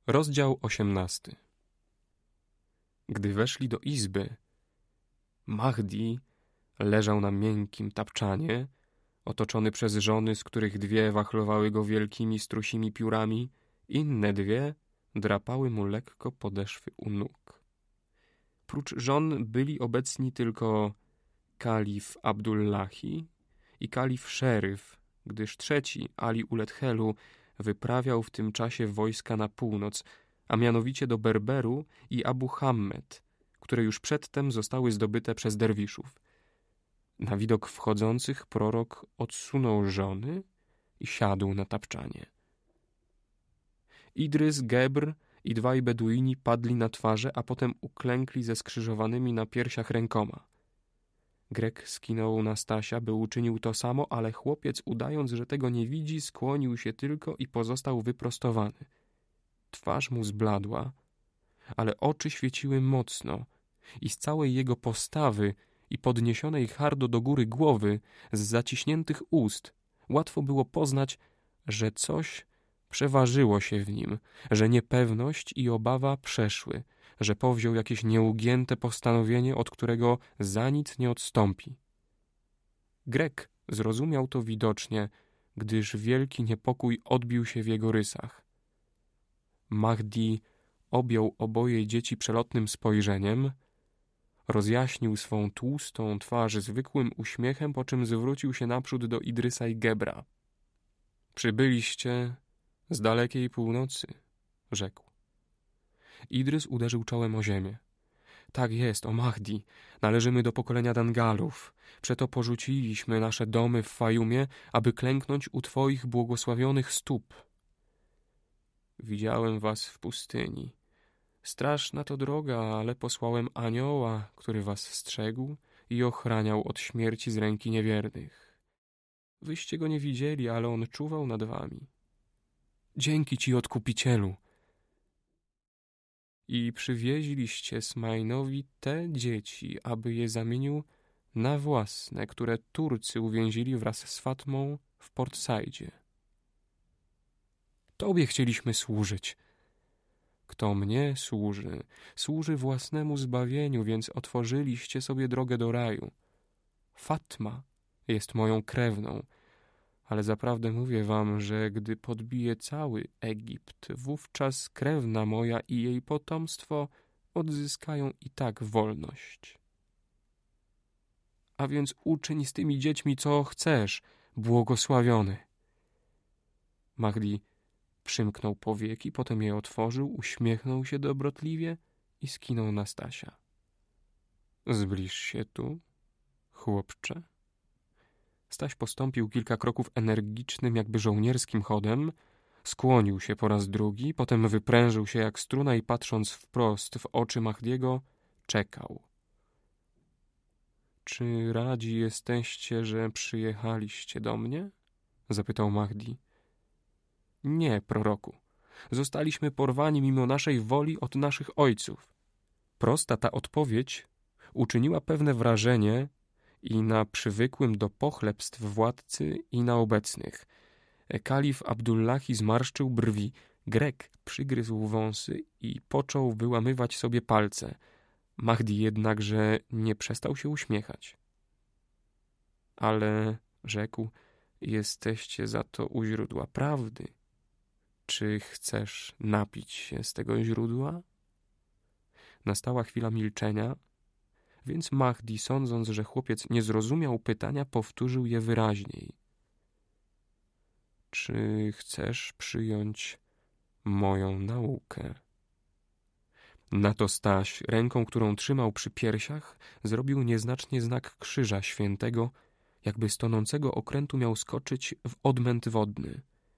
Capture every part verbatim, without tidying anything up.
Rozdział osiemnasty. Gdy weszli do izby, Mahdi leżał na miękkim tapczanie, otoczony przez żony, z których dwie wachlowały go wielkimi strusimi piórami, inne dwie drapały mu lekko podeszwy u nóg. Prócz żon byli obecni tylko kalif Abdullahi i kalif Szeryf, gdyż trzeci, Ali Uled Helu, wyprawiał w tym czasie wojska na północ, a mianowicie do Berberu i Abu Hammed, które już przedtem zostały zdobyte przez derwiszów. Na widok wchodzących prorok odsunął żony i siadł na tapczanie. Idrys, Gebr i dwaj Beduini padli na twarze, a potem uklękli ze skrzyżowanymi na piersiach rękoma. Grek skinął na Stasia, by uczynił to samo, ale chłopiec, udając, że tego nie widzi, skłonił się tylko i pozostał wyprostowany. Twarz mu zbladła, ale oczy świeciły mocno i z całej jego postawy i podniesionej hardo do góry głowy, z zaciśniętych ust, łatwo było poznać, że coś przeważyło się w nim, że niepewność i obawa przeszły, że powziął jakieś nieugięte postanowienie, od którego za nic nie odstąpi. Grek zrozumiał to widocznie, gdyż wielki niepokój odbił się w jego rysach. Mahdi objął oboje dzieci przelotnym spojrzeniem, rozjaśnił swą tłustą twarz zwykłym uśmiechem, po czym zwrócił się naprzód do Idrysa i Gebra. Przybyliście z dalekiej północy, rzekł. Idrys uderzył czołem o ziemię. Tak jest, o Mahdi, należymy do pokolenia Dangalów. Przeto porzuciliśmy nasze domy w Fajumie, aby klęknąć u twoich błogosławionych stóp. Widziałem was w pustyni. Straszna to droga, ale posłałem anioła, który was strzegł i ochraniał od śmierci z ręki niewiernych. Wyście go nie widzieli, ale on czuwał nad wami. Dzięki ci, Odkupicielu. I przywieźliście Smajnowi te dzieci, aby je zamienił na własne, które Turcy uwięzili wraz z Fatmą w Port Saidzie. Tobie chcieliśmy służyć. Kto mnie służy, służy własnemu zbawieniu, więc otworzyliście sobie drogę do raju. Fatma jest moją krewną, ale zaprawdę mówię wam, że gdy podbije cały Egipt, wówczas krewna moja i jej potomstwo odzyskają i tak wolność. A więc uczyń z tymi dziećmi, co chcesz, błogosławiony. Mahdi przymknął powieki, potem je otworzył, uśmiechnął się dobrotliwie i skinął na Stasia. Zbliż się tu, chłopcze. Staś postąpił kilka kroków energicznym, jakby żołnierskim chodem, skłonił się po raz drugi, potem wyprężył się jak struna i patrząc wprost w oczy Mahdiego, czekał. Czy radzi jesteście, że przyjechaliście do mnie? Zapytał Mahdi. Nie, proroku. Zostaliśmy porwani mimo naszej woli od naszych ojców. Prosta ta odpowiedź uczyniła pewne wrażenie i na przywykłym do pochlebstw władcy, i na obecnych. Kalif Abdullahi zmarszczył brwi, Grek przygryzł wąsy i począł wyłamywać sobie palce. Mahdi jednakże nie przestał się uśmiechać. Ale, rzekł, jesteście za to u źródła prawdy. Czy chcesz napić się z tego źródła? Nastała chwila milczenia, więc Mahdi, sądząc, że chłopiec nie zrozumiał pytania, powtórzył je wyraźniej. Czy chcesz przyjąć moją naukę? Na to Staś, ręką, którą trzymał przy piersiach, zrobił nieznacznie znak krzyża świętego, jakby z tonącego okrętu miał skoczyć w odmęt wodny.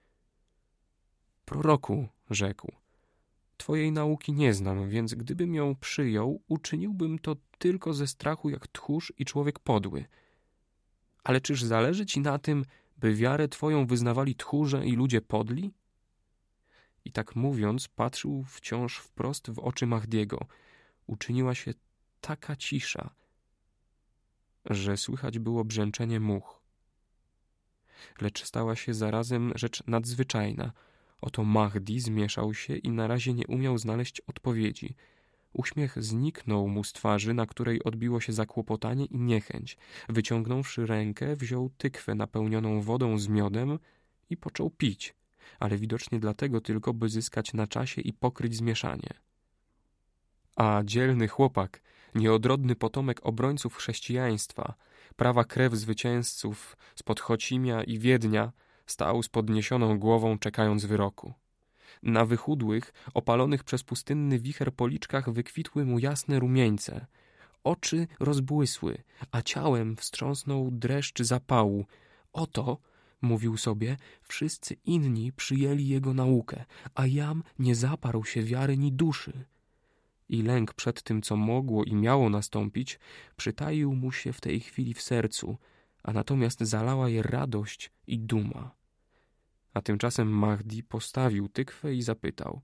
Proroku, rzekł, twojej nauki nie znam, więc gdybym ją przyjął, uczyniłbym to tylko ze strachu jak tchórz i człowiek podły. Ale czyż zależy ci na tym, by wiarę twoją wyznawali tchórze i ludzie podli? I tak mówiąc, patrzył wciąż wprost w oczy Mahdiego. Uczyniła się taka cisza, że słychać było brzęczenie much. Lecz stała się zarazem rzecz nadzwyczajna. Oto Mahdi zmieszał się i na razie nie umiał znaleźć odpowiedzi. Uśmiech zniknął mu z twarzy, na której odbiło się zakłopotanie i niechęć. Wyciągnąwszy rękę, wziął tykwę napełnioną wodą z miodem i począł pić, ale widocznie dlatego tylko, by zyskać na czasie i pokryć zmieszanie. A dzielny chłopak, nieodrodny potomek obrońców chrześcijaństwa, prawa krew zwycięzców spod Chocimia i Wiednia, stał z podniesioną głową, czekając wyroku. Na wychudłych, opalonych przez pustynny wicher policzkach wykwitły mu jasne rumieńce. Oczy rozbłysły, a ciałem wstrząsnął dreszcz zapału. Oto, mówił sobie, wszyscy inni przyjęli jego naukę, a jam nie zaparł się wiary ni duszy. I lęk przed tym, co mogło i miało nastąpić, przytaił mu się w tej chwili w sercu, a natomiast zalała je radość i duma. A tymczasem Mahdi postawił tykwę i zapytał: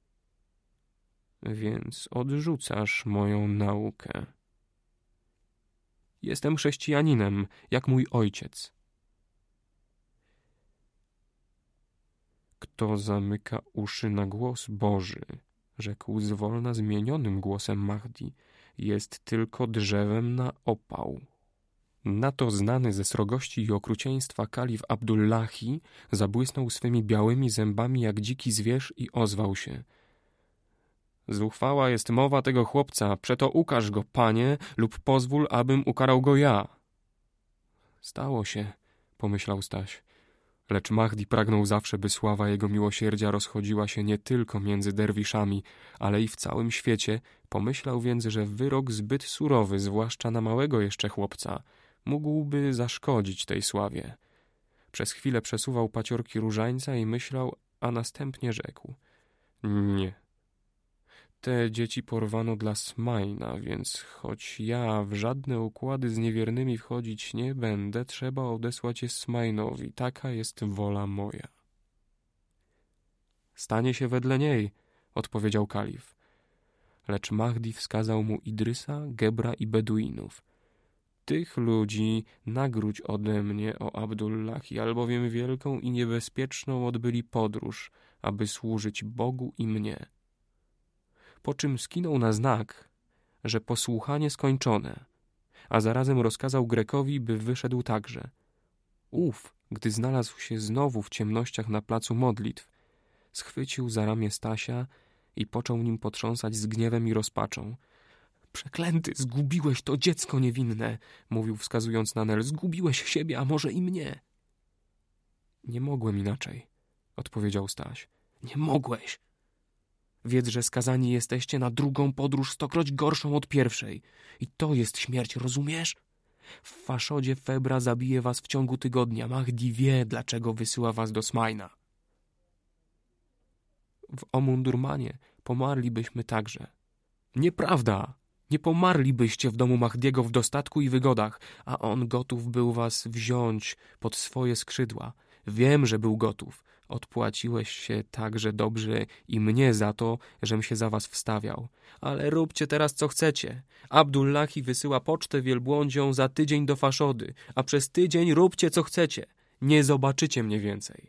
Więc odrzucasz moją naukę? Jestem chrześcijaninem, jak mój ojciec. Kto zamyka uszy na głos Boży, rzekł zwolna zmienionym głosem Mahdi, jest tylko drzewem na opał. Na to znany ze srogości i okrucieństwa kalif Abdullahi zabłysnął swymi białymi zębami jak dziki zwierz i ozwał się: Zuchwała jest mowa tego chłopca, przeto ukarz go, panie, lub pozwól, abym ukarał go ja. Stało się, pomyślał Staś. Lecz Mahdi pragnął zawsze, by sława jego miłosierdzia rozchodziła się nie tylko między derwiszami, ale i w całym świecie. Pomyślał więc, że wyrok zbyt surowy, zwłaszcza na małego jeszcze chłopca, mógłby zaszkodzić tej sławie. Przez chwilę przesuwał paciorki różańca i myślał, a następnie rzekł: Nie. Te dzieci porwano dla Smajna, więc choć ja w żadne układy z niewiernymi wchodzić nie będę, trzeba odesłać je Smajnowi. Taka jest wola moja. Stanie się wedle niej, odpowiedział kalif. Lecz Mahdi wskazał mu Idrysa, Gebra i Beduinów. Tych ludzi nagródź ode mnie, o Abdullahi, albowiem wielką i niebezpieczną odbyli podróż, aby służyć Bogu i mnie. Po czym skinął na znak, że posłuchanie skończone, a zarazem rozkazał Grekowi, by wyszedł także. Ów, gdy znalazł się znowu w ciemnościach na placu modlitw, schwycił za ramię Stasia i począł nim potrząsać z gniewem i rozpaczą. Przeklęty, zgubiłeś to dziecko niewinne, mówił wskazując na Nel. Zgubiłeś siebie, a może i mnie. Nie mogłem inaczej, odpowiedział Staś. Nie mogłeś. Wiedz, że skazani jesteście na drugą podróż stokroć gorszą od pierwszej. I to jest śmierć, rozumiesz? W Faszodzie Febra zabije was w ciągu tygodnia. Mahdi wie, dlaczego wysyła was do Smajna. W Omundurmanie pomarlibyśmy także. Nieprawda! Nie pomarlibyście w domu Mahdiego w dostatku i wygodach, a on gotów był was wziąć pod swoje skrzydła. Wiem, że był gotów. Odpłaciłeś się także dobrze i mnie za to, żem się za was wstawiał. Ale róbcie teraz, co chcecie. Abdullahi wysyła pocztę wielbłądzią za tydzień do Faszody, a przez tydzień róbcie, co chcecie. Nie zobaczycie mnie więcej.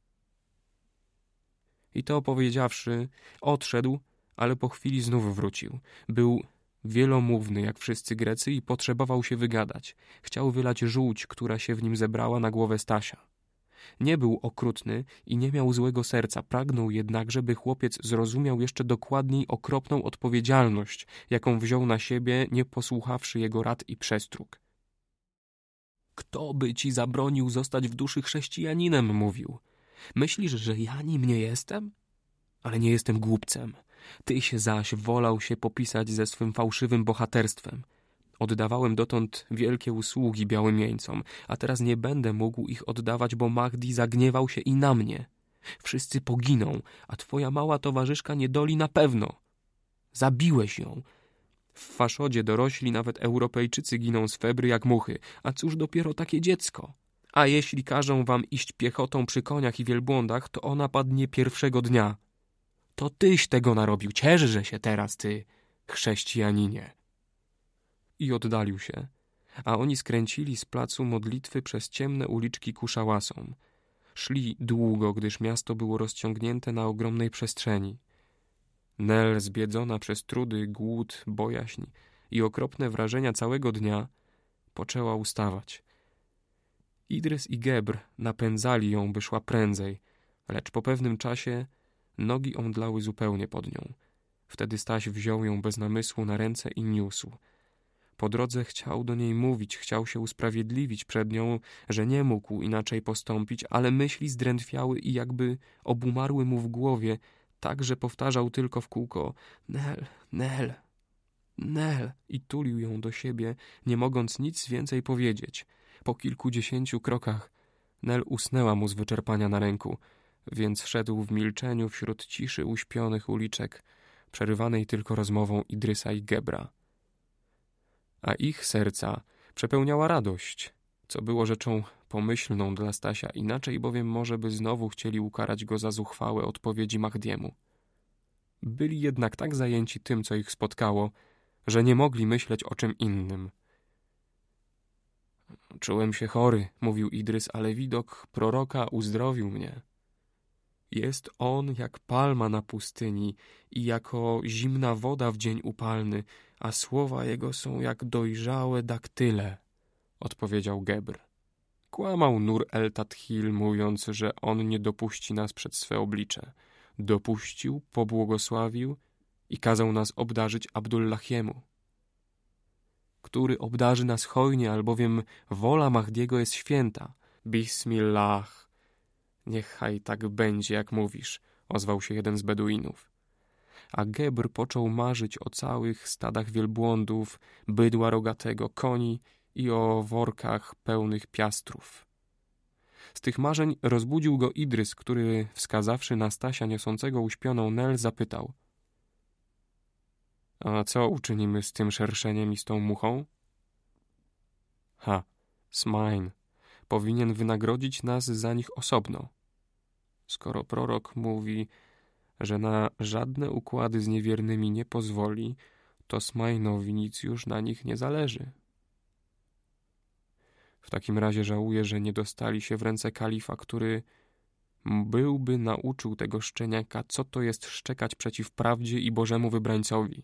I to powiedziawszy, odszedł, ale po chwili znów wrócił. Był wielomówny, jak wszyscy Grecy, i potrzebował się wygadać. Chciał wylać żółć, która się w nim zebrała, na głowę Stasia. Nie był okrutny i nie miał złego serca, pragnął jednak, żeby chłopiec zrozumiał jeszcze dokładniej okropną odpowiedzialność, jaką wziął na siebie, nie posłuchawszy jego rad i przestróg. Kto by ci zabronił zostać w duszy chrześcijaninem, mówił. Myślisz, że ja nim nie jestem? Ale nie jestem głupcem. Tyś zaś wolał się popisać ze swym fałszywym bohaterstwem. Oddawałem dotąd wielkie usługi białym jeńcom, a teraz nie będę mógł ich oddawać, bo Mahdi zagniewał się i na mnie. Wszyscy poginą, a twoja mała towarzyszka niedoli na pewno. Zabiłeś ją. W Faszodzie dorośli, nawet Europejczycy, giną z febry jak muchy, a cóż dopiero takie dziecko? A jeśli każą wam iść piechotą przy koniach i wielbłądach, to ona padnie pierwszego dnia. To tyś tego narobił, cieszże się teraz, ty, chrześcijaninie. I oddalił się, a oni skręcili z placu modlitwy przez ciemne uliczki ku szałasom. Szli długo, gdyż miasto było rozciągnięte na ogromnej przestrzeni. Nel, zbiedzona przez trudy, głód, bojaźń i okropne wrażenia całego dnia, poczęła ustawać. Idrys i Gebr napędzali ją, by szła prędzej, lecz po pewnym czasie nogi omdlały zupełnie pod nią. Wtedy Staś wziął ją bez namysłu na ręce i niósł. Po drodze chciał do niej mówić, chciał się usprawiedliwić przed nią, że nie mógł inaczej postąpić, ale myśli zdrętwiały i jakby obumarły mu w głowie, tak, że powtarzał tylko w kółko: Nel, Nel, Nel, i tulił ją do siebie, nie mogąc nic więcej powiedzieć. Po kilkudziesięciu krokach Nel usnęła mu z wyczerpania na ręku, więc szedł w milczeniu wśród ciszy uśpionych uliczek, przerywanej tylko rozmową Idrysa i Gebra. A ich serca przepełniała radość, co było rzeczą pomyślną dla Stasia, inaczej bowiem może by znowu chcieli ukarać go za zuchwałe odpowiedzi Mahdiemu. Byli jednak tak zajęci tym, co ich spotkało, że nie mogli myśleć o czym innym. Czułem się chory, mówił Idrys, ale widok proroka uzdrowił mnie. Jest on jak palma na pustyni i jako zimna woda w dzień upalny, a słowa jego są jak dojrzałe daktyle, odpowiedział Gebr. Kłamał Nur el-Tadhil, mówiąc, że on nie dopuści nas przed swe oblicze. Dopuścił, pobłogosławił i kazał nas obdarzyć Abdullahiemu, który obdarzy nas hojnie, albowiem wola Mahdiego jest święta. Bismillah. Niechaj tak będzie, jak mówisz, ozwał się jeden z Beduinów. A Gebr począł marzyć o całych stadach wielbłądów, bydła rogatego, koni i o workach pełnych piastrów. Z tych marzeń rozbudził go Idrys, który, wskazawszy na Stasia niosącego uśpioną Nel, zapytał: A co uczynimy z tym szerszeniem i z tą muchą? Ha, Smain powinien wynagrodzić nas za nich osobno. Skoro prorok mówi, że na żadne układy z niewiernymi nie pozwoli, to Smainowi nic już na nich nie zależy. W takim razie żałuję, że nie dostali się w ręce kalifa, który byłby nauczył tego szczeniaka, co to jest szczekać przeciw prawdzie i Bożemu wybrańcowi.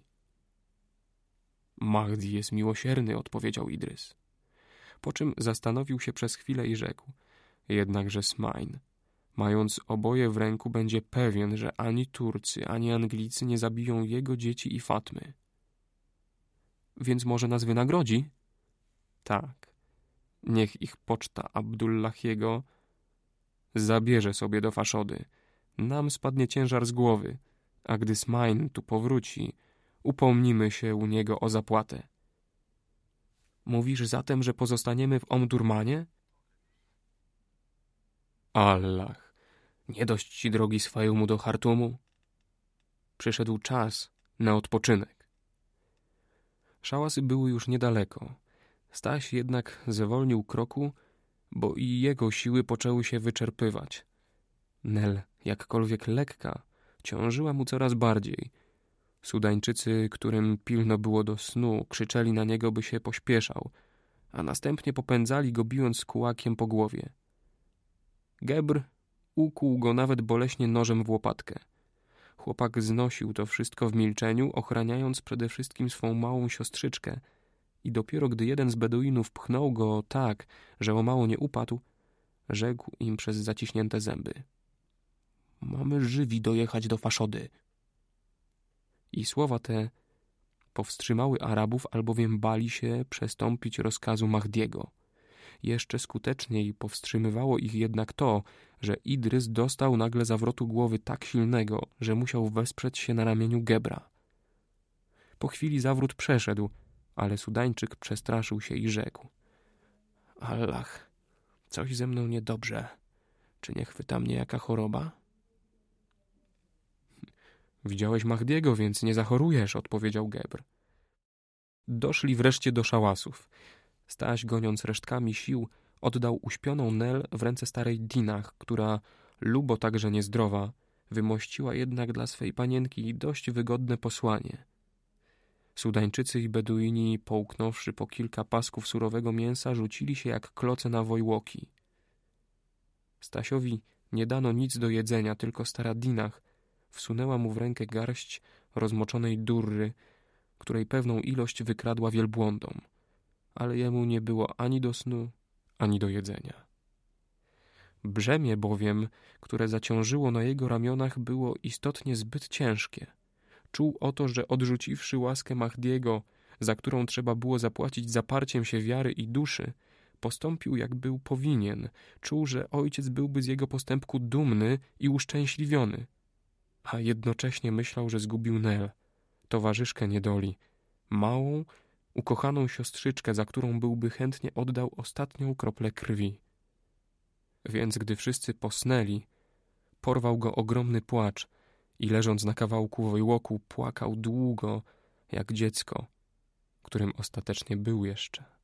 Mahdi jest miłosierny, odpowiedział Idrys. Po czym zastanowił się przez chwilę i rzekł: jednakże Smain, mając oboje w ręku, będzie pewien, że ani Turcy, ani Anglicy nie zabiją jego dzieci i Fatmy. Więc może nas wynagrodzi? Tak. Niech ich poczta Abdullahiego zabierze sobie do Faszody. Nam spadnie ciężar z głowy, a gdy Smain tu powróci, upomnimy się u niego o zapłatę. Mówisz zatem, że pozostaniemy w Omdurmanie? Allah, nie dość ci drogi z Fajumu do Chartumu? Przyszedł czas na odpoczynek. Szałasy były już niedaleko. Staś jednak zwolnił kroku, bo i jego siły poczęły się wyczerpywać. Nel, jakkolwiek lekka, ciążyła mu coraz bardziej. Sudańczycy, którym pilno było do snu, krzyczeli na niego, by się pośpieszał, a następnie popędzali go, bijąc kułakiem po głowie. Gebr ukłuł go nawet boleśnie nożem w łopatkę. Chłopak znosił to wszystko w milczeniu, ochraniając przede wszystkim swą małą siostrzyczkę, i dopiero gdy jeden z Beduinów pchnął go tak, że o mało nie upadł, rzekł im przez zaciśnięte zęby: mamy żywi dojechać do Faszody. I słowa te powstrzymały Arabów, albowiem bali się przestąpić rozkazu Mahdiego. Jeszcze skuteczniej powstrzymywało ich jednak to, że Idrys dostał nagle zawrotu głowy tak silnego, że musiał wesprzeć się na ramieniu Gebra. Po chwili zawrót przeszedł, ale Sudańczyk przestraszył się i rzekł: Allah, coś ze mną niedobrze. Czy nie chwyta mnie jaka choroba? Widziałeś Mahdiego, więc nie zachorujesz, odpowiedział Gebr. Doszli wreszcie do szałasów. Staś, goniąc resztkami sił, oddał uśpioną Nel w ręce starej Dinah, która, lubo także niezdrowa, wymościła jednak dla swej panienki dość wygodne posłanie. Sudańczycy i Beduini, połknąwszy po kilka pasków surowego mięsa, rzucili się jak kloce na wojłoki. Stasiowi nie dano nic do jedzenia, tylko stara Dinah wsunęła mu w rękę garść rozmoczonej durry, której pewną ilość wykradła wielbłądom, ale jemu nie było ani do snu, ani do jedzenia. Brzemię bowiem, które zaciążyło na jego ramionach, było istotnie zbyt ciężkie. Czuł oto, że odrzuciwszy łaskę Mahdiego, za którą trzeba było zapłacić zaparciem się wiary i duszy, postąpił jak był powinien. Czuł, że ojciec byłby z jego postępku dumny i uszczęśliwiony. A jednocześnie myślał, że zgubił Nel, towarzyszkę niedoli, małą, ukochaną siostrzyczkę, za którą byłby chętnie oddał ostatnią kroplę krwi. Więc gdy wszyscy posnęli, porwał go ogromny płacz i leżąc na kawałku wojłoku płakał długo, jak dziecko, którym ostatecznie był jeszcze.